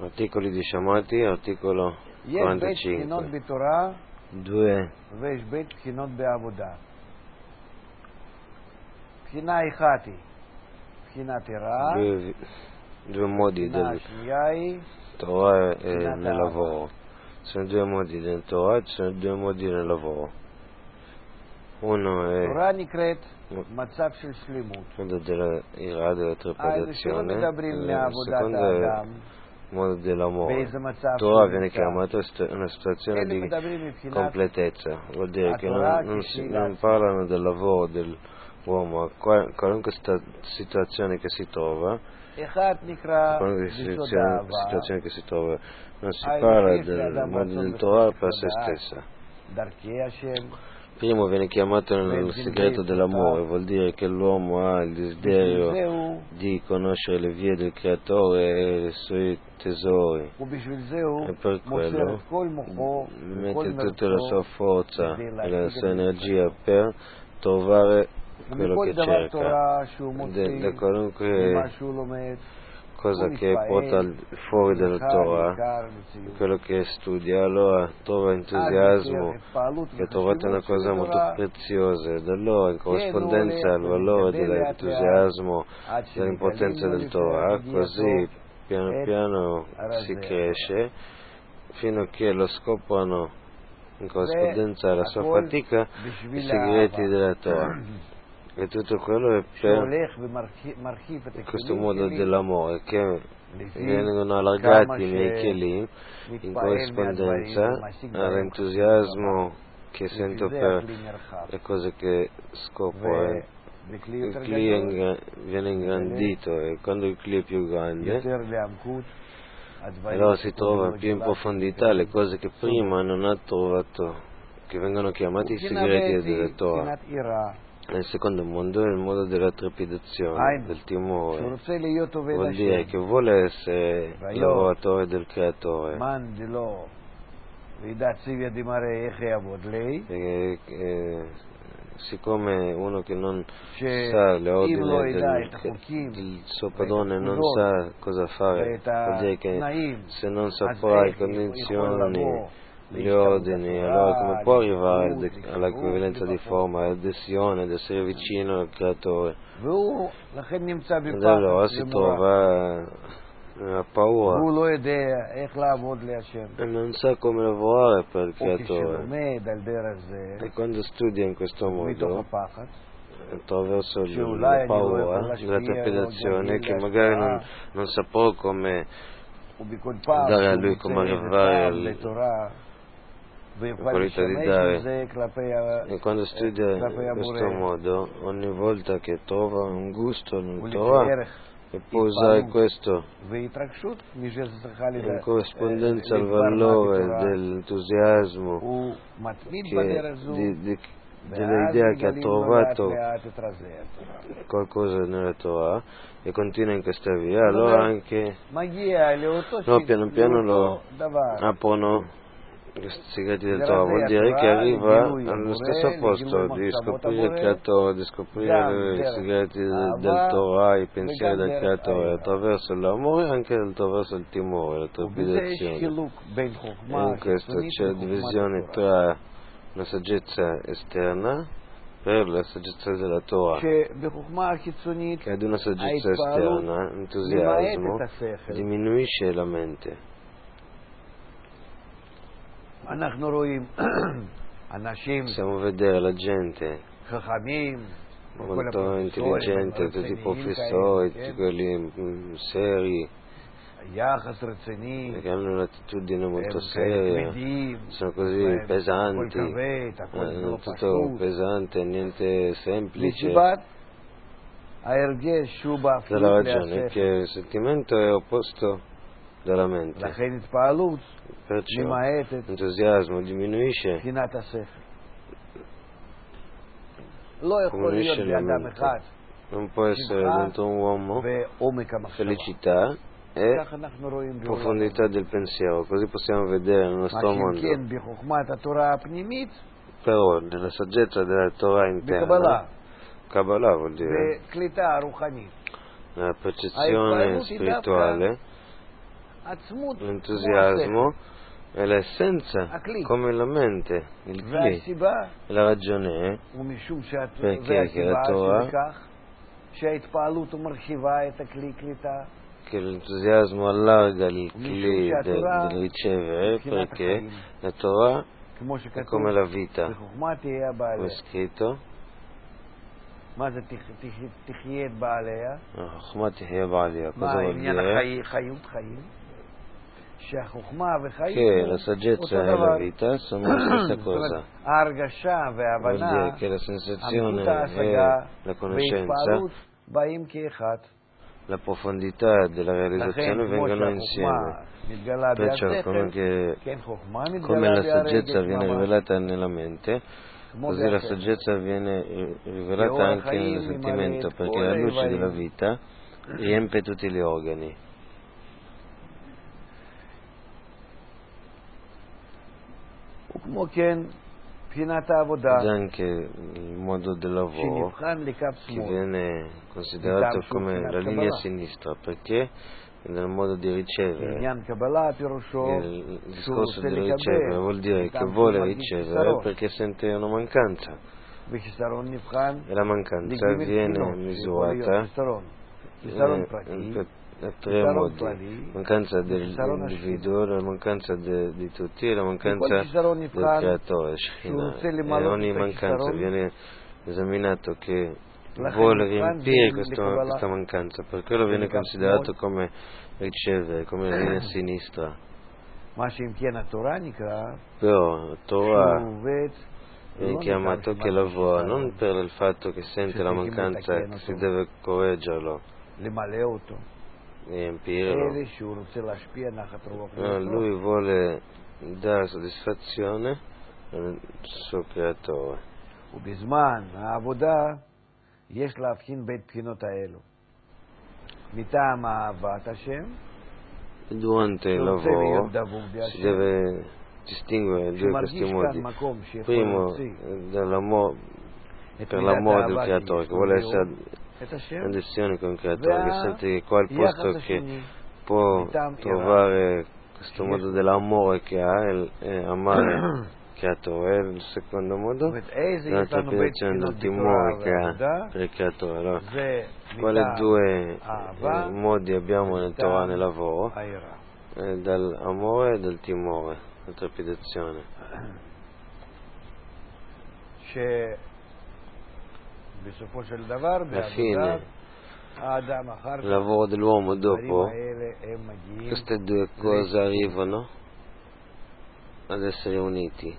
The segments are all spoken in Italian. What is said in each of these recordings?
Articoli di Shamati, articolo יש בית 45. בחינות בתורה Due, ויש בית בחינות בעבודה. בחינה אחת היא בחינת יראה, due modi בחינה del השנייה היא Torah e Bhinat nel Ahava. lavoro. Ci sono due modi del Torah, ci sono due modi nel lavoro. Uno è תורה נקראת מצב של שלמות. quello della ira, della שלא trepidazione, מדברים il מעבודת secondo è האדם, il modo dell'amore. באיזה מצב Torah שהוא viene נמצא. chiamata una situazione אלה di מדברים מבחינת completezza, vuol dire che התורה non כשהיא non לעצמה. parlano del lavoro dell'uomo, qualunque situazione che si trova, אחד נקרא qualunque ביסוד האהבה, situazione che si trova, non si היינו parla שיש del לאדם modo רצון del Torah וחפץ per se לדעת stessa. דרכי השם, Primo viene chiamato nel segreto dell'amore, vuol dire che l'uomo ha il desiderio זהו, di conoscere le vie del Creatore e i suoi tesori, ובשביל זהו e per מוסר quello את כל מוחו וכל mette tutta la sua מרצו forza כדי e la להשיג sua את energia מטרתו. per trovare quello ומכל che דבר cerca, תורה שהוא da מוציא qualunque ממה שהוא לומד, cosa הוא che porta מתפעל, fuori dalla נזכר, Torah, ניכר מציאות. quello che studia, allora trova אז entusiasmo, מכיר התפעלות che ha trovato una וחשיבות של cosa molto התורה, preziosa, e da allora in כן, הוא corrispondenza הולך al valore ומתגדל לאט לאט, dell'entusiasmo, עד שמגלים dell'importanza לו del לפני Torah, הגיעתו così piano את piano si הרזה. cresce fino a che lo scoprono in corrispondenza alla sua והכל fatica i בשביל segreti האהבה. della Torah. E tutto quello è per שהולך ומרחיב את questo הכלים modo שלי dell'amore che לפי vengono כמה allargati i miei kelim in שמתפעל corrispondenza מהדברים ומשיג בהם all'entusiasmo che לפי sento זה per הכלי נרחב. le cose che scopro e ובכלי il יותר Kli גדול, viene ingrandito e quando il Kli è più grande יותר לעמקות, הדברים allora si שקודמו trova più in לג'לת, profondità le cose che prima non ha trovato, che vengono chiamati i ובחינה segreti ב' della היא Torah. בחינת יראה. Nel secondo mondo è il modo della trepidazione, del שהוא timore. רוצה להיות עובד Vuol dire השם, che vuole essere lavoratore del Creatore. מאן דלא וידע ציוויה דמראה איך יעבוד לי, Siccome uno che non che sa le אם ordini לא ידע את החוקים del suo ואת padrone, non הפקודות sa cosa fare, ואת vuol dire che התנאים, se non אז saprà le איך יכול condizioni, לבוא gli להשתוות ordini, allora come התורה, può arrivare להתחברות, all'equivalenza di לבחור. forma, all'adesione, ad essere vicino al Creatore? והוא לכן נמצא Ed allora בפחד si ומורא, trova nella paura והוא לא יודע איך לעבוד להשם, e non sa come lavorare per il או Creatore. כשלומד על דרך זה, E quando studia in questo מתוך modo, הפחד, attraverso שאולי la אני לא paura, יכול la להשפיע, לא trepidazione, גדל che magari להשפעה, non saprò come ובכל פעם dare a שהוא lui, מוצא come איזה arrivare טעם לתורה, ויוכל qualità di לשמש dare. עם זה כלפי E quando studia כלפי in questo הבורא, modo, ogni volta che trova un gusto nel ולפי Torah, ערך e può usare התפעלות questo והתרגשות, מי שצריכה in corrispondenza al לדבר מה valore בתורה, dell'entusiasmo הוא מתמיד che, בדרך זו, ואז dell'idea che ha מגלים לו לאט trovato לאט את רזי התורה. qualcosa nella Torah e continua in questa via, allora anche מגיע לאותו no, piano piano לאותו דבר. aprono questi segreti del Grazie Torah, vuol a dire che Torah, arriva Gilui allo Amore, stesso posto Gilui di Machshavot scoprire il Amore, Creatore, di scoprire Gam i derech segreti del Ahava, Torah, i pensieri Vegam del derech Creatore, Aira. attraverso l'amore e anche attraverso il timore, la ובזה יש trepidazione. חילוק בין E חוכמה in questo חיצונית c'è וחוכמת divisione התורה. tra una saggezza esterna per la saggezza della Torah, שבחוכמה החיצונית che ad una saggezza ההתפעלות esterna, ממעט entusiasmo, את השכל. diminuisce la mente. אנחנו רואים אנשים Possiamo vedere la gente חכמים, כל molto הפרופסורים intelligente, tutti i הרציניים professori, כאלה, tutti quelli seri, יחס רציני, che hanno un'attitudine molto הם כאלה seria, כבדים, sono così הכל pesanti, כבד, הכל לא tutto פשוט. pesante, niente semplice. מסיבת ההרגש שהוא La באפיות ragione è להשכל. che il sentimento è opposto dalla mente, לכן התפעלות perciò ממעטת l'entusiasmo diminuisce מבחינת השכל. לא יכול להיות la באדם mente. אחד Non può essere שמחה dentro un uomo ועומק המחשבה. felicità e כך אנחנו רואים בעולם. profondità del pensiero, così possiamo vedere nel מה nostro mondo. שכן בחוכמת התורה הפנימית, Però nella saggezza della Torah interna, בקבלה, Kabbalah vuol dire בקליטה הרוחנית, nella percezione spirituale, עצמות, l'entusiasmo è l'essenza, הכלי. come la mente, il Kli. והסיבה, La ragione è ומשום perché che והסיבה la Torah, שבכך שההתפעלות מרחיבה את הכלי קליטה, che l'entusiasmo allarga il ומשום Kli שהתורה del ricevere, מבחינת perché החיים, la Torah כמו è שכתוב, come la vita, בחוכמה תהיה come è בעליה. scritto, מה זה תחיה את בעליה? Chokmah tihya ba'aliya. מה Cosa vuol עניין dire? החיות חיים? שהחוכמה וחיים Che la אותו saggezza e la דבר. vita sono la stessa זאת אומרת, cosa. ההרגשה Vuol וההבנה, dire che la עמקות sensazione ההשגה e la conoscenza, והתפעלות באים כאחד. la profondità della לכן, realizzazione כמו vengono שהחוכמה insieme. מתגלה Perciò בהשכל, כן, חוכמה come מתגלה la saggezza בהרגש viene ממש, rivelata nella mente, כמו così la בהשכל. saggezza viene כי rivelata אור anche החיים nel ממלא sentimento, את perché כל la luce della האיברים. vita riempie tutti gli organi. וכמו כן, בחינת העבודה, Ed anche il modo del lavoro שנבחן לקו che שמאל, viene considerato מטעם come שהוא la בחינת linea קבלה. sinistra, perché nel modo di ricevere, עניין קבלה פירושו il שהוא discorso רוצה di ricevere vuol לקבל, dire che מטעם שהוא vuole מרגיש ricevere חיסרון, perché sente una mancanza, וחיסרון נבחן e la mancanza לג' viene בחינות, שיכול להיות misurata חיסרון. חיסרון in פרטי, tre חיסרון modi: כללי, mancanza וחיסרון השכינה. dell'individuo, la mancanza di tutti e la וכל mancanza חיסרון del נבחן creatore, שהוא Shekhinah. רוצה E למלא ogni את mancanza החיסרון, viene esaminato che לכן vuole נבחן riempire בין לקבלה, questa mancanza, per quello viene לקו שמאל, considerato come ricevere, come la linea sinistra. מה שאם כן התורה נקרא, Però la שהוא Torah עובד viene לא chiamato מטעם che lavora non חיסרון, per il fatto che sente la שצריכים mancanza לתקן che si אותו, deve correggerlo, למלא אותו, riempirlo. אלא שהוא רוצה להשפיע נחת רוח No, לאותו. lui vuole dare soddisfazione al suo creatore. ובזמן העבודה יש להבחין בין בחינות האלו. מטעם אהבת השם, Durante il שרוצה lavoro להיות דבוק si בהשם, deve distinguere due questi שמרגיש modi. כאן מקום שיכול Primo, להוציא per את מידת l'amore del האהבה creatore, שיש che vuole לו essere את השם, in adesione con il creatore, che sente che qua è il והיחס posto che השני, può מטעם trovare questo Sì. modo dell'amore che ha e amare il creatore. Il secondo modo, זאת אומרת, איזה יש l'altra לנו בית applicazione בחינות del timore che ha בתורה per il creatore. Allora, זה quali מטעם due אהבה modi abbiamo nel Torah nel ומטעם lavoro? היראה. Dall'amore e dal timore, la trepidazione. שבסופו של דבר, Alla בעבודה, fine, האדם אחר il כך, lavoro dell'uomo הדברים dopo, האלה הם מגיעים queste due cose arrivano ad essere uniti.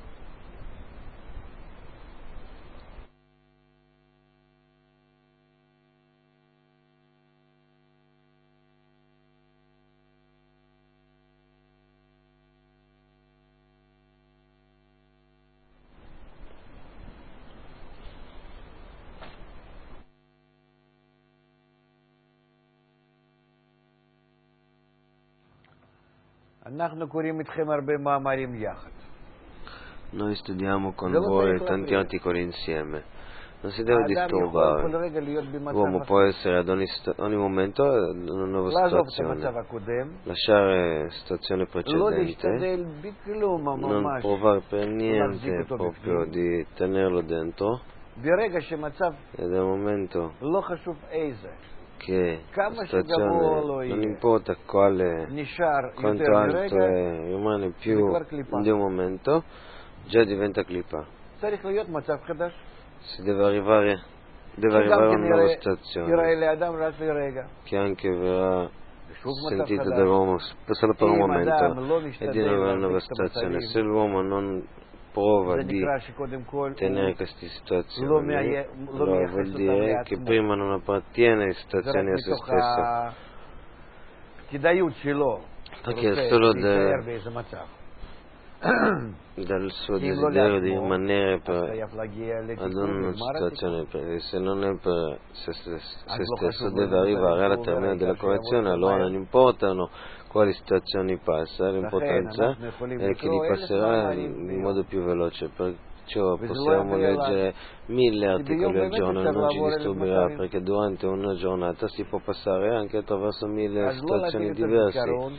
אנחנו קוראים איתכם הרבה מאמרים יחד. Noi studiamo con Devo voi fare tanti la articoli insieme. Non si deve האדם יכול disturbare. כל רגע להיות L'uomo במצב può אחר. essere ad ogni momento in una nuova לעזוב את situazione. המצב הקודם, Lasciare la situazione לא precedente, להשתדל בכלום non ממש. provare per להחזיק niente אותו proprio בפנים. di tenerlo dentro. ברגע שמצב Ed è un momento לא חשוב איזה, che כמה la שגבוה situazione לא non יהיה, importa quale, נשאר quanto יותר alto מרגע, è, rimane זה più כבר קליפה. di un momento, già diventa clipa. צריך להיות מצב חדש. Si deve arrivare שגם a כן una nuova ייראה situazione לאדם רק לרגע. che anche verrà ושוב מצב sentita חדש. dall'uomo solo per un אם momento אדם לא e di משתדל una nuova להחזיק את situazione. המצבים, Se l'uomo non prova זה di נקרא שקודם כל tenere queste לא situazioni, מייחס allora vuol אותם dire che לעצמו. prima non appartiene alle זה רק situazioni a se מתוך stesso, הכדאיות שלו. perché רוצה è solo להישאר באיזה מצב. dal suo כי אם לא desiderio di לעצמו, rimanere אז חייב להגיע ad לתיקון, una ונגמר התיקון. situazione, perché se non è per se אז לא stesso חשוב deve איזה arrivare מצבים alla שהוא termine עובר, della העיקר שיעבור correzione, אותו allora מהר. non importano quali situazioni passa, לכן l'importanza אנחנו יכולים è che li לקרוא 1000 passerà מאמרים in ביום. modo più veloce, perciò וזה לא possiamo יפריע לנו. leggere 1000 כי articoli ביום al באמת giorno e אפשר non ci לעבור 1000 disturberà, מצבים. perché durante una giornata si può passare anche attraverso 1000 אז לא situazioni להביא יותר diverse. זיכרון,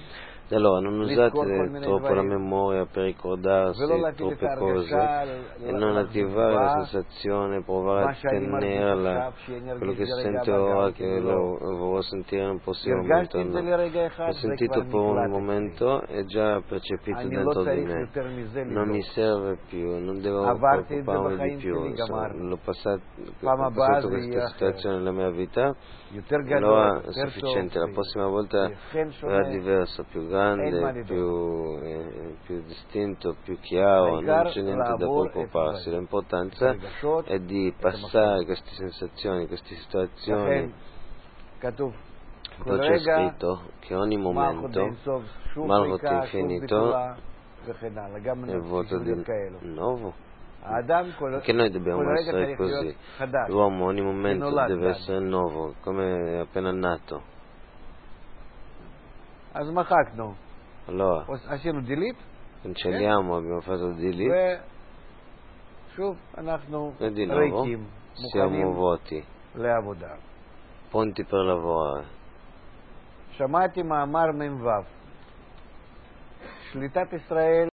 Allora, non לזכור כל usate מיני troppo la דברים, memoria per ricordarsi ולא להטיל את troppe cose ההרגשה, e non attivare la לחזור sensazione, provare מה a שאני מרגיש tenerla, עכשיו, שאני quello ארגיש che לרגע sente הבא גם ora כן che לא. lo vorrò sentire nel prossimo momento. הרגשתי את זה No. לרגע אחד, L'ho זה sentito כבר per un נקלט אצלי. momento e già percepito אני לא dentro di צריך me. יותר מזה Non mi לבדוק. serve più, non devo עברתי את זה preoccuparmi di בחיים più. שלי, גמרנו. L'ho passato, פעם ho הבאה passato זה questa יהיה אחרת. situazione nella mia vita. יותר E גדול, allora è יותר טוב, sufficiente, la prossima volta וכן שונה, sarà diverso, più אין מה grande, לדאוג. più distinto, più chiaro, non העיקר c'è niente da לעבור את preoccuparsi, הדברים, את l'importanza הרגשות, è di את passare המחשבות. queste sensazioni, queste לכן situazioni. כתוב, כל Poi c'è רגע scritto che ogni מלכות momento, באינסוף, שוב Malchut ריקה, שוב infinito, ביטולה וכן הלאה, גם è vuoto di להיות כאלו. nuovo. האדם כל Anche noi כל dobbiamo רגע essere צריך così. להיות חדש, L'uomo ogni momento כנולד deve בנו. essere nuovo, come appena nato. אז מחקנו, Allora, עשינו delete, cancelliamo, abbiamo fatto delete ושוב אנחנו e di nuovo ריקים, siamo מוכנים vuoti, לעבודה. pronti per lavorare. שמעתי מאמר מ"ו, שליטת ישראל